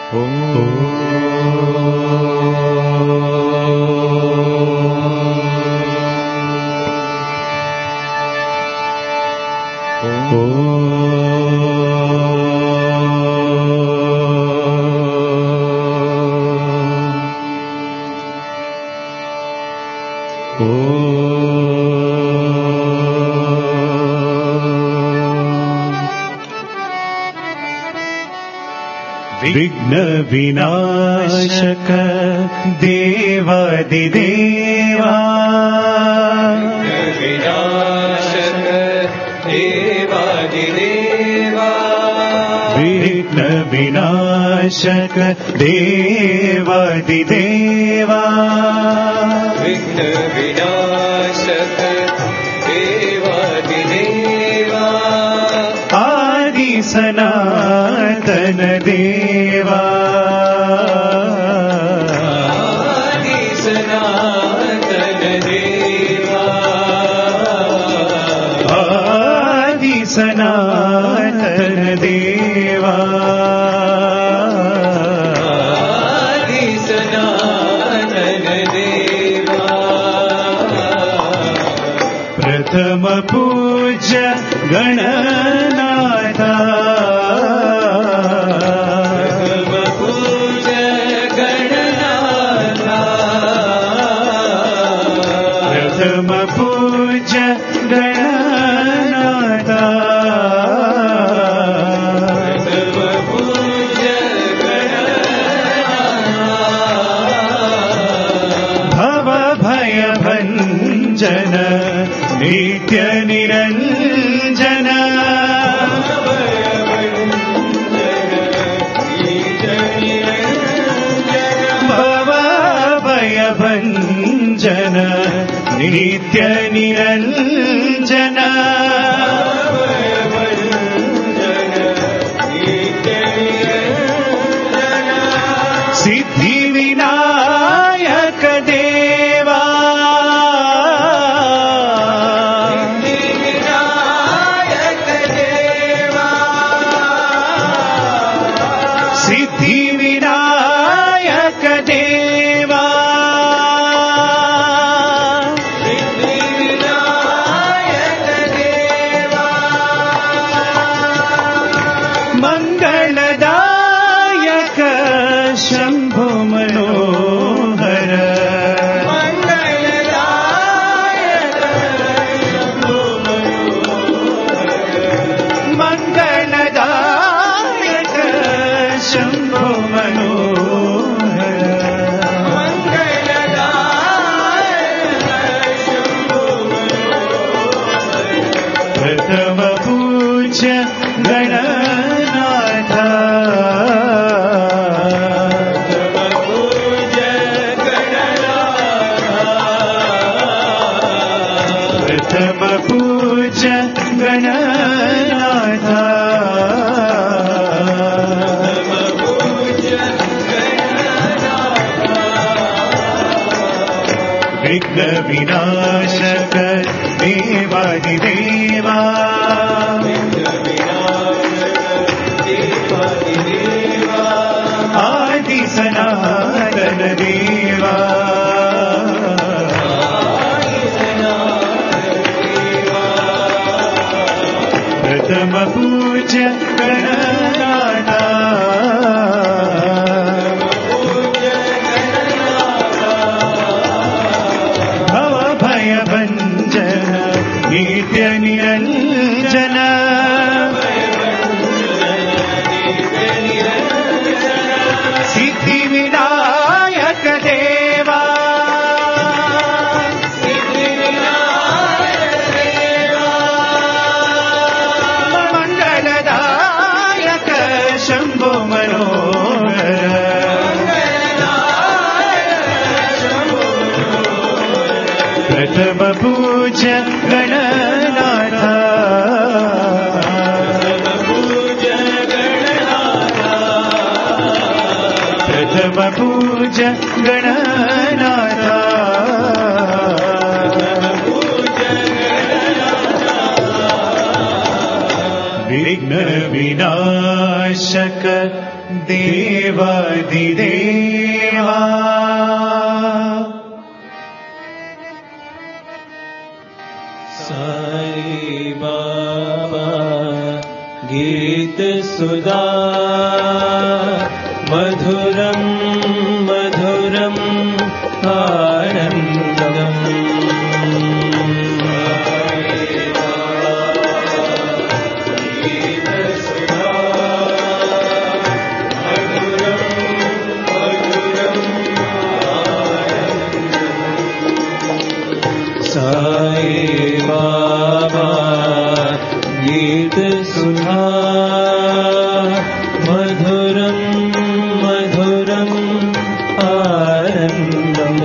విఘ్న వినాశక దేవాదిదేవా వినాశక దేవాదిదేవా విఘ్న వినాశక దేవాదిదేవా విఘ్న వినాశక దేవాదిదేవా ఆది సనాతన దేవా ఆది సనాతన దేవా ఆది సనాతన దేవా ఆది సనాతన దేవా ప్రథమ పూజ్య గణనాథ ప్రథమ పూజ్య గణనాథ భవ భయ భంజన నిత్య నిరంజన భవ భయ భంజన నిత్య నిరంజన సిద్ధి వినాయక దేవా సిద్ధి వినాయక దేవా మంగళదాయక శంభో మనోహర మంగళదాయక శంభో మనోహర ప్రథమ పూజ్య గణనాథ ప్రథమ పూజ్య గణనాథ విఘ్న వినాశక దేవాదిదేవా ఆది సనాతన దేవా ప్రథమ పూజ్య గణనాథ భవ భయ భంజన నిత్య నిరంజన సిద్ధి వినాయక దేవా మంగళదాయక శంభో మనోహర ప్రథమ పూజ్య గణనాథ ప్రథమ పూజ్య గణనాథ विघ्न विनाशक देवादिदेवा साई बाबा गीत सुधा मधुरम मधुरम आनंदम साई बाबा गीत सुधा मधुरम मधुरम आनंदम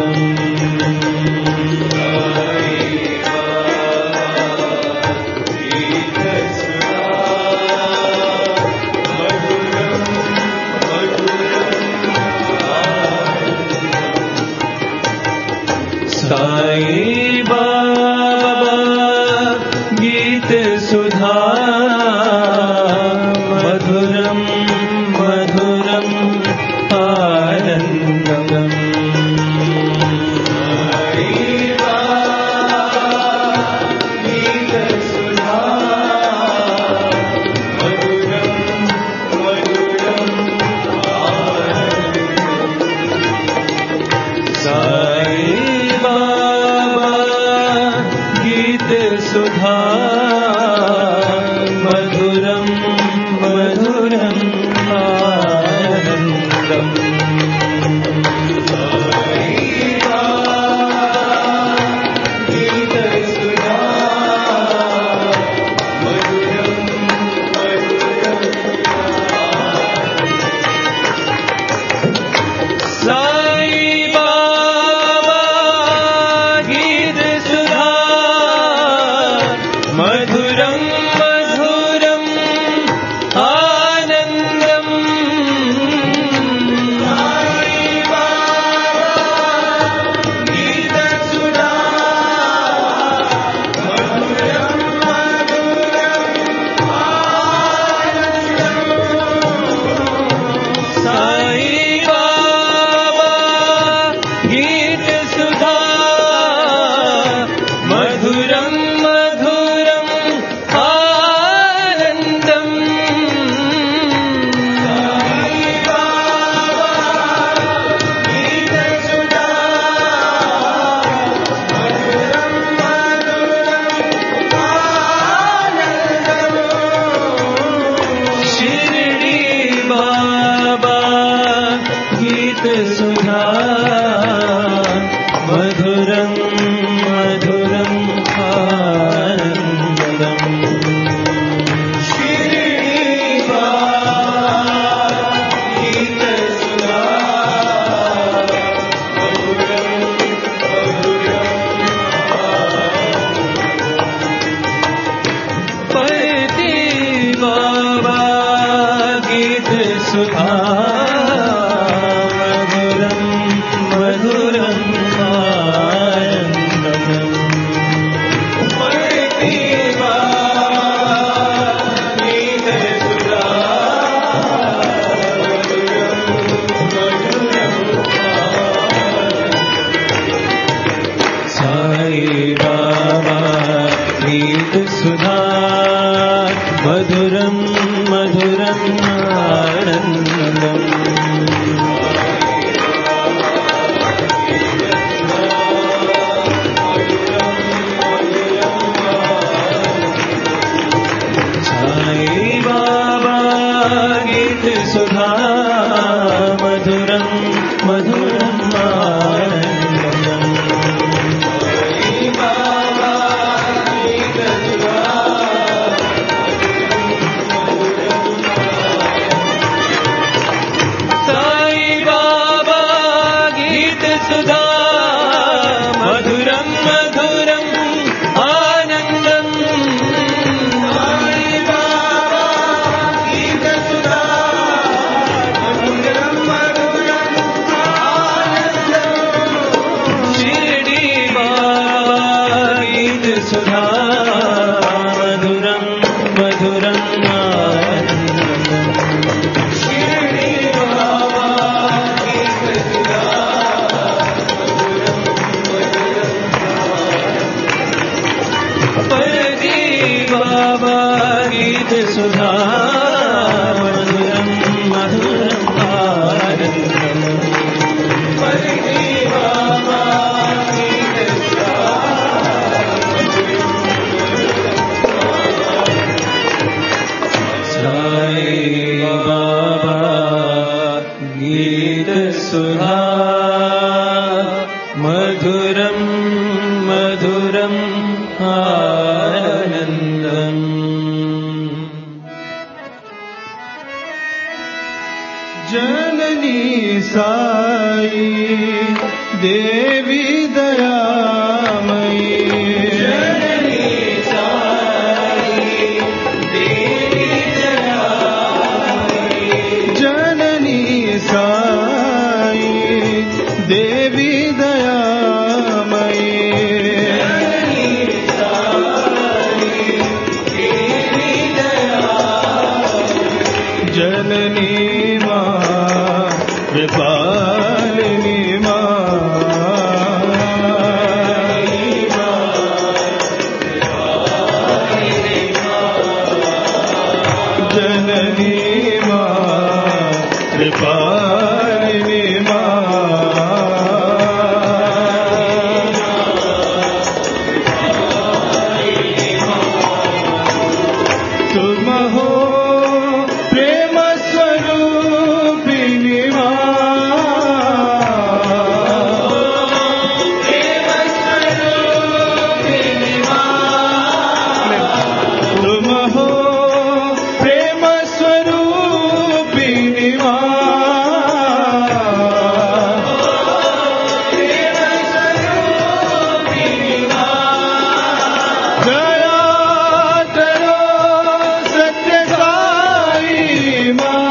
साई बाबा गीत सुधा मधुरम मधुरम आनंदम साई बाबा गीत सुधा मधुरम मधुरम आनंदम साई गीत सुधा मधुरम मधुरम आनंदम गीत सुधा मधुरम मधुरम साई बाबा गीत सुधा मधुरम मधुरम आनंदम साई बाबा गीत सुधा मधुरम मधुरम आनंदम साई बाबा गीत सुधा मधुरम मधुरम आनंदम साई बाबा गीत सुधा मधुरम मधुरम आनंदम शिरडी बाबा गीत सुधा मधुरम मधुरम आनंदम शिरडी बाबा गीत सुधा मधुरम मधुरम पति बाबा गीत सुधा मधुरम मधुरम आनंदम पति बाबा गीत सुधा मधुरम मधुरम आनंदम साई बाबा गीत सुधा मधुरम मधुरम आनंदम साई बाबा गीत सुधा साई बाबा गीत सुधा मधुरम मधुरम आनंदम साई बाबा गीत सुधा मधुरम मधुरम आनंदम शिरडी बाबा गीत सुधा मधुरम मधुरम सुधा मधुरं मधुरम् आनन्दम् जननी साई देवी दयामयी जननी साई देवी दयामयी जननी साई देवी दयामयी जननी मां कृपालिनी जननी मां कृपालिनी तुम हो प्रेम स्वरूपिणी तुम हो प्रेम स्वरूपिणी दया करो सत्य साई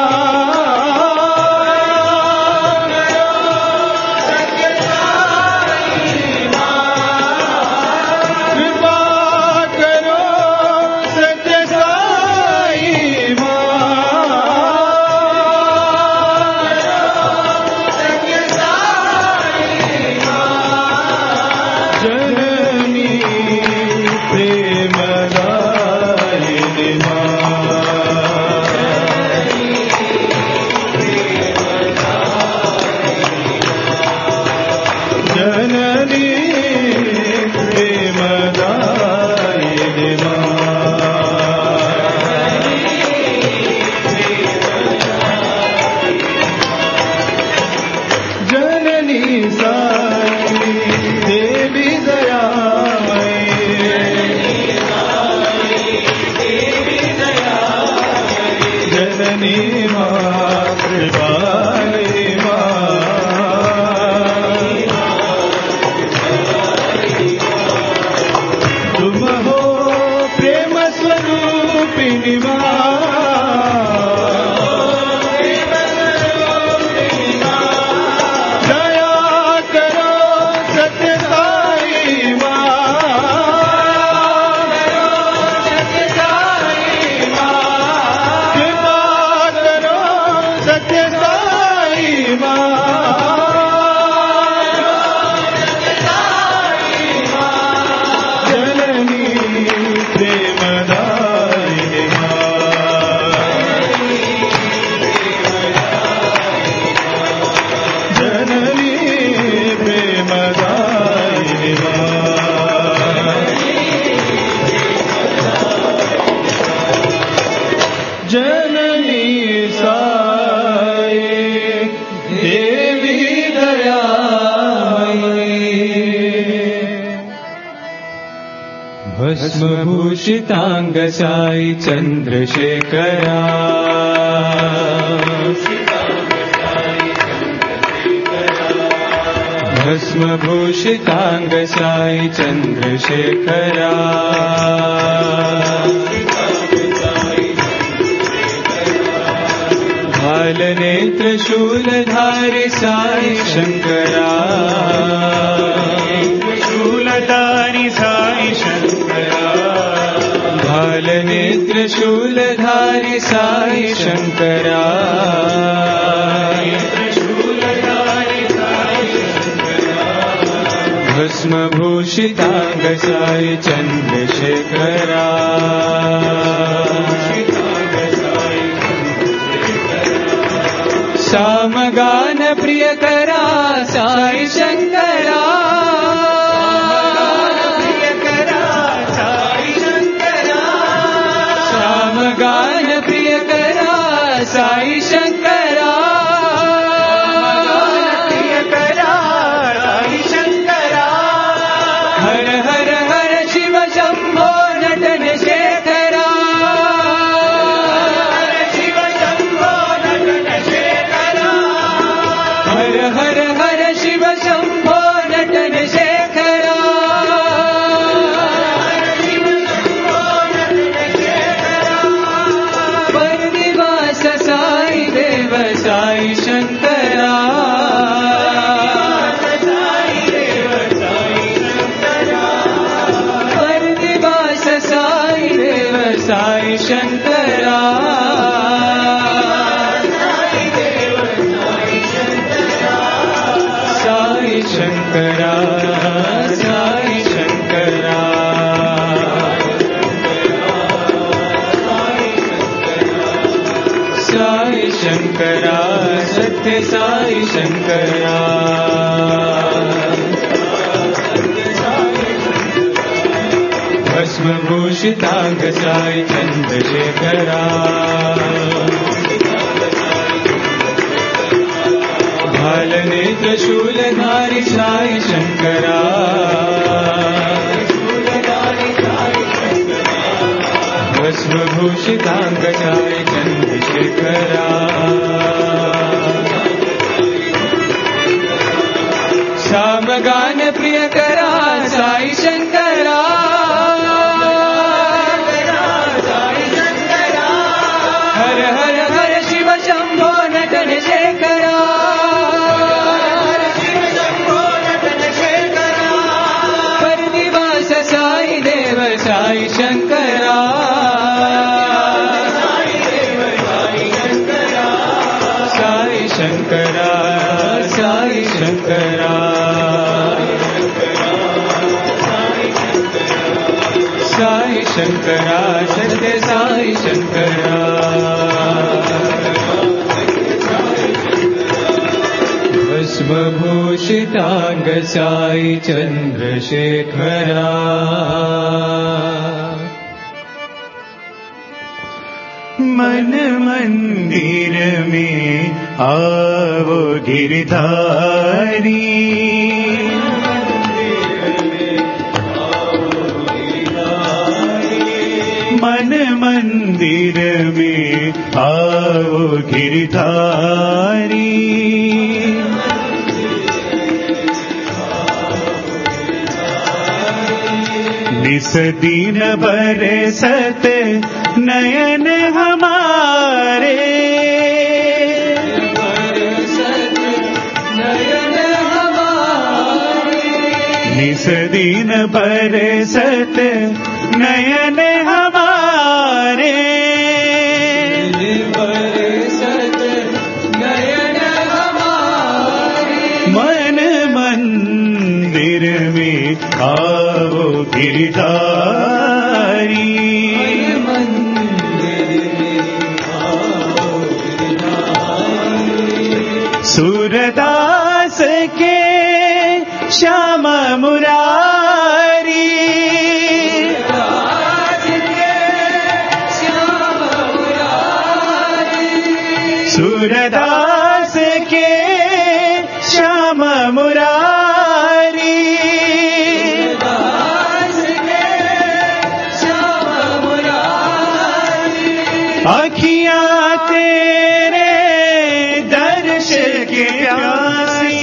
कृपा करो सत्य साई जननी प्रेमदायिनी जननी प्रेमदायिनी जननी साई देवी दयामयी जननी मां कृपालिनी तुम हो प्रेम स्वरूपिणी दया करो सत्य साई कृपा करो सत्य साई जननी प्रेमदायिनी जननी प्रेमदायिनी जननी साई देवी दयामयी भस्मभूषितांग साई चंद्रशेखरा भस्मभूषितांग साई चंद्रशेखरा भालनेत्र शूलधारी साई शंकरा शूलधारी साई शंकरा भालनेत्र शूलधारी साई शंकरा भस्मभूषितांग साई चंद्रशेखरा सामगान प्रियकरा साई शंकरा सामगान प्रियकरा साई शंकरा शंकरा सत्य साई शंकरा भस्मभूषितांग साई चंद्रशेखरा भालनेत्र शूलधारी साई शंकरा भस्मभूषितांग साई चंद्रशेखरा सामगान प्रियकरा साई शंकरा हर हर हर शिव शंभो नटन शेखरा परनिवास साई देव साई शंकरा साई शंकरा साई शंकरा साई शंकरा सत्य साई शंकरा भस्मभूषितांग साई चंद्रशेखरा मन मंदिर में आवो गिरधारी मन मंदिर में आवो गिरधारी निस दिन बरसत नयन हमारे निस दिन बरसत नयन हमारे मन मंदिर में आओ गिरधारी सूरदास के श्याम मुरारी सूरदास के श्याम मुरारी अखियाँ तेरे दर्श के प्यासी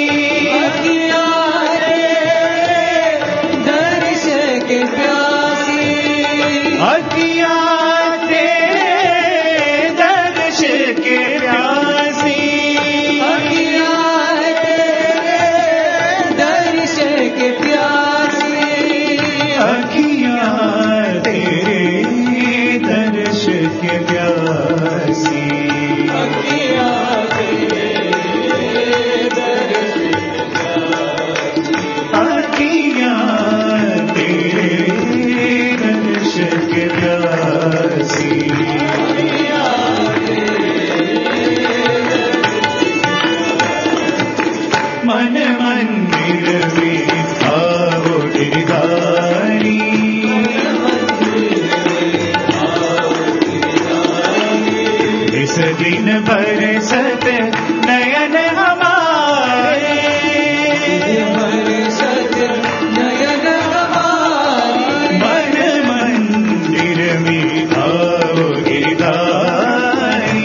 अखियाँ तेरे दर्श के प्यासी अखियाँ तेरे दर्श के प्यासी मन मंदिर में आओ गिरधारी इस दिन बरसत नयन हमारे मन मंदिर में आओ गिरधारी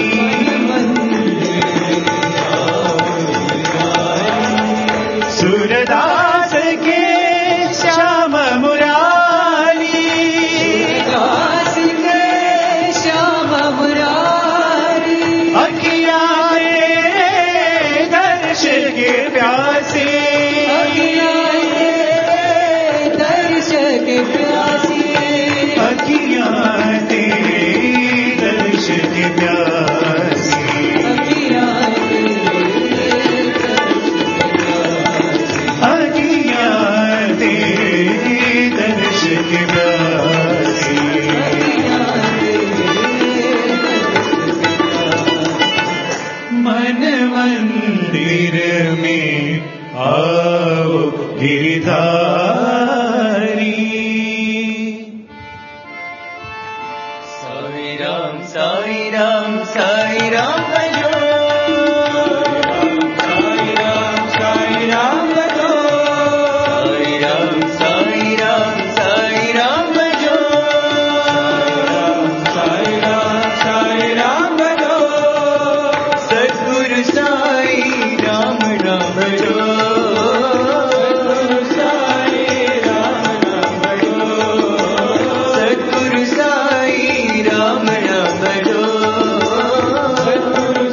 सूरदास के श्याम मुरारी अखियाँ दर्श के प्यासे अखियाँ तेरे दर्श के प्यासे मंदिर में आओ गिरधारी। साई राम साई राम साई राम भजो, साई राम भजो, साई राम साई राम साई राम भजो, साई राम भजो, सद्गुरु साई राम नाम भजो, सद्गुरु साई राम नाम भजो, सद्गुरु साई राम नाम भजो, सद्गुरु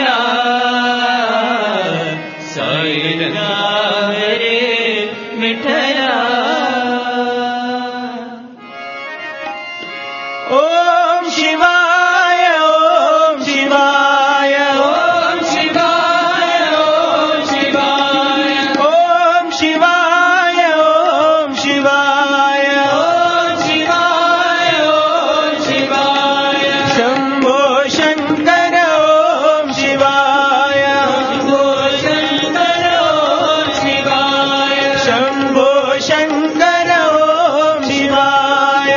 विठला साई रंगा रे विठला ओम शिवाय ओम शिवाय ओम शिवाय ओम शिवाय ओम शिवाय ओम शिवाय ओम शिवाय ओम शिवाय शंभो शंकर ओम शिवाय शंभो शंकर ओम शिवाय शंभो शंकर ओम शिवाय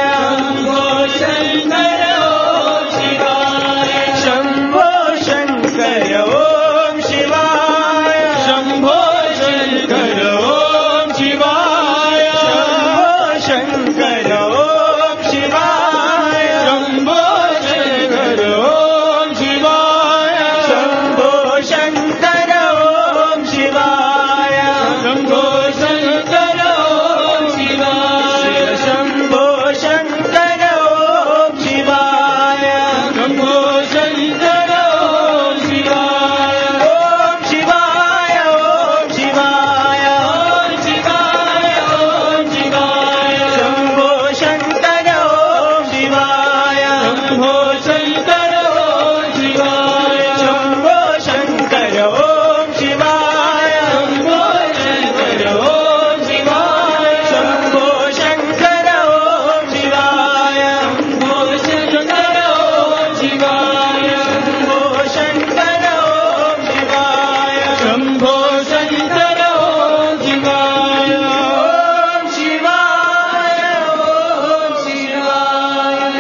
शंभो शंकर ओम शिवाय शंभो शंकर ओम शिवाय शंभो शंकर ओम शिवाय शंभो शंकर ओम शिवाय शंभो शंकर ओम शिवाय शंभो शंकर ओम शिवाय शंभो शंकर ओम शिवाय शंभो शंकर ओम शिवाय ओम शिवाय ओम शिवाय ओम शिवाय ओम शिवाय शंभो शंकर ओम शिवाय शंभो शंकर ओम शिवाय शंभो शंकर ओम शिवाय शंभो शंकर ओम शिवाय शंभो शंकर ओम शिवाय शंभो शंकर ओम शिवाय शंभो शंकर ओम शिवाय शंभो शंकर ओम शिवाय ओम शिवाय ओम शिवाय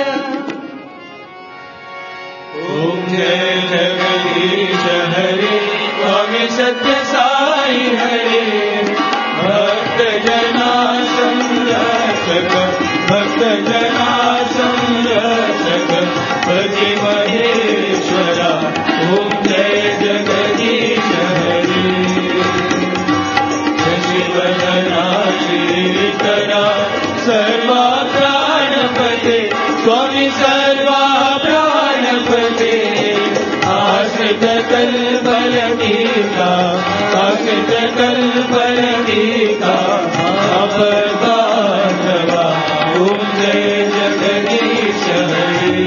ओम जय जगदीश हरे स्वामी सत्य साई हरे भक्त जना संरक्षक भक्त जना संरक्षक भजे महेश्वरा ओम जय जगदीश हरे शिवधना श्रीकरा सर्वा प्राणपते स्वामी सर्वा प्राणपते आश्रित कल्पलटीका आश्रित कल्पलटीका आपदाधवा ओम जय जगदीश हरे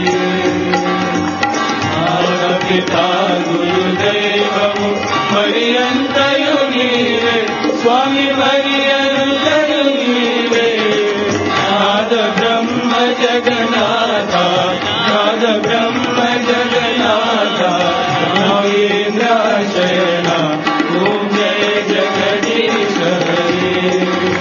पिता गुरुदेवము पर्यंतयु नीवे स्वामी पर्यंतयु नीवे नाद ब्रह्म जगन्नाथ नाद ब्रह्म जगन्नाथ नवेंद्र शयना ओम जय जगदीश हरे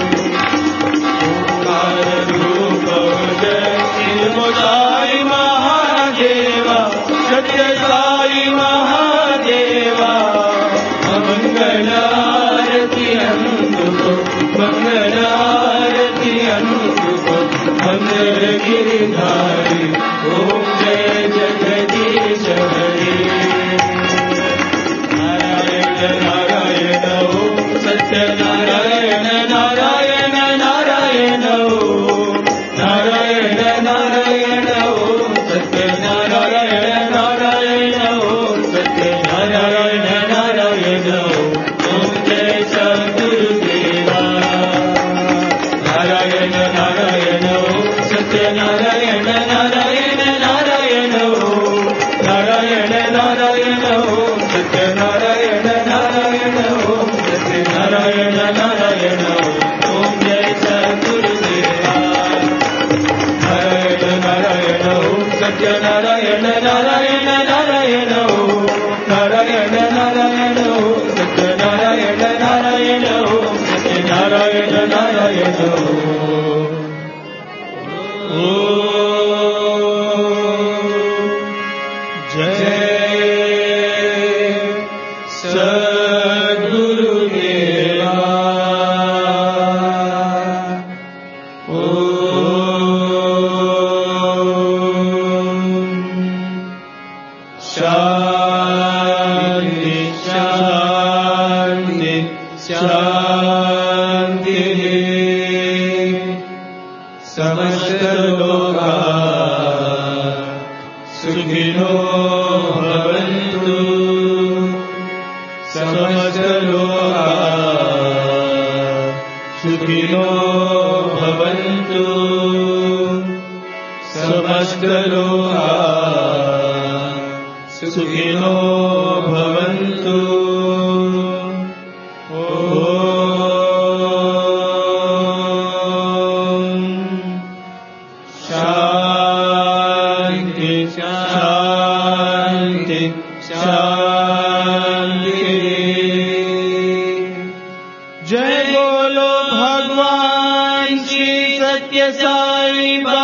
ओंकार रूप जय शिवदाय महादेवा सत्य साई महादेवा मंगलारती अंतुको मंगलारती अंतुको मंगल गिरिधारी ओम जय जगदीश हरे नारायण नारायण ओम सत्य नारायण नारायण नारायण ओम नारायण नारायण ओम सत्य नारायण नारायण ओम सत्य नारायण नारायण ओम जय सद्गुरुदेवा नारायण नारायण ओम सत्य नारायण नारायण नारायण ओम नारायण नारायण ओम सत्य नारायण नारायण ओम सत्य नारायण नारायण ओम जय सद्गुरुदेवा नारायण नारायण ओम सत्य नारायण नारायण नारायण ओम नारायण नारायण ओम सत्य नारायण नारायण ओम सत्य नारायण नारायण समस्त लोका सुखिनो भवन्तु। समस्त लोका सुखिनो भवन्तु समस्त लोका सुखिनो भवन्तु शान्ति शान्ति शान्ति जय बोलो भगवान श्री सत्य साई बाबा